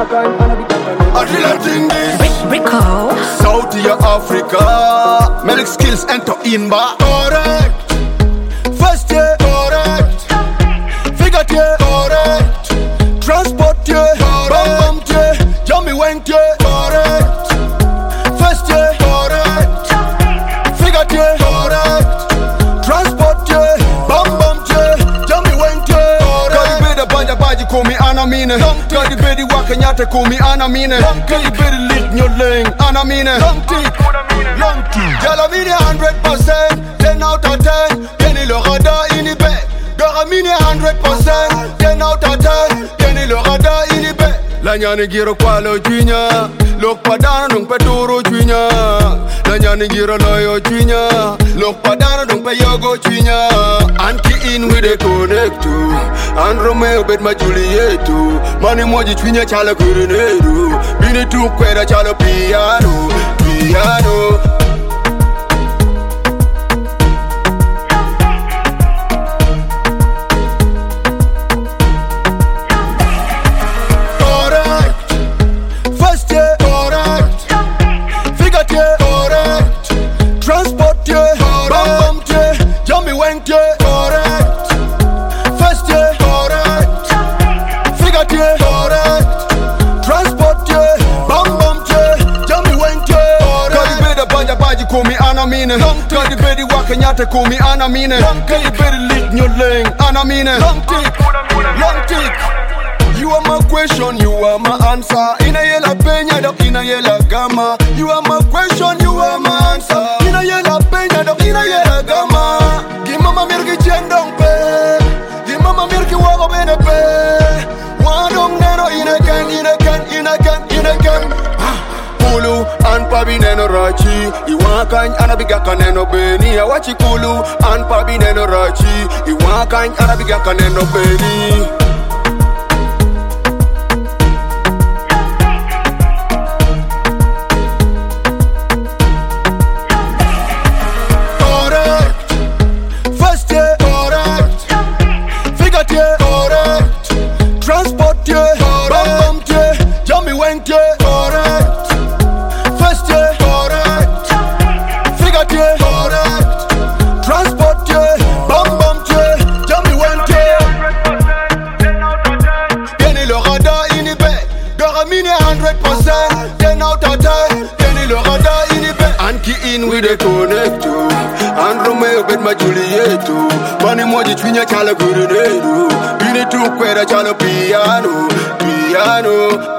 I really think this Rico South Africa Melix skills enter in ba. Correct. First year correct. Figure year correct. Transport year bam bam year. Jammy went year correct. First year correct. Figure year correct. Transport year bam bam year. Jammy went year correct. Kadi beda banja baji kumi anamine. Kadi bedi wakanyate kumi anamine. Kadi bedi lit nyoleng anamine. Long tick, Jalamine 100%, 10 out of 10. Kenny le radar inhibé. Garamine 100%, 10 out of 10. Kenny le radar inhibé. La nyani giro kwa lo juinya. Lok padana nung pe duro juinya. La nyani giro loyo juinya. Lok padana nung pe yogo juinya. Anki in with the connect to. And Romeo bet ma Juliet too. Mani moji juinya chala kurineru. Bini tu kweda chala piano. Correct. First year correct. Figure year correct. Transport year bam bam year. Jammy went year correct. First year correct. Figure year correct. Transport year bam bam year. Jammy went year correct. Kadi beda banja baji kumi anamine. Kadi bedi wakanyate kumi anamine. Kadi bedi lit nyoleng anamine. Long tick. You are my question, you are my answer. Ina yela penya dok ina yela gama. You are my question, you are my answer. Ina yela penya dok ina yela gama. Gi mama mirki chendong pe. Gi mama mirki wago bene pe. Wadong neno ina kan. Kulu an pabi neno rachi. Iwakan anabigaka neno beni. Awachi kulu an pabi neno rachi. Iwakan anabigaka neno beni. Transport year, bam bam year, Jammy went year, correct. First year, correct. Figure year, correct. Transport year, bam bam year, Jammy went year. Kenny le radar inhibé, Garamine 100%, 10 out of 10. Kenny le radar inhibé. Anki in with the connect to. And Romeo bet ma Juliet too. Mani moji chuinya chala kurineru. Bini tu kweda chala piano.